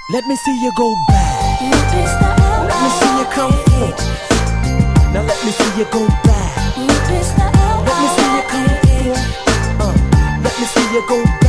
Let me see you go back. Let me see you come forth. Now let me see you go back. Let me see you come forth. Let me see you go back.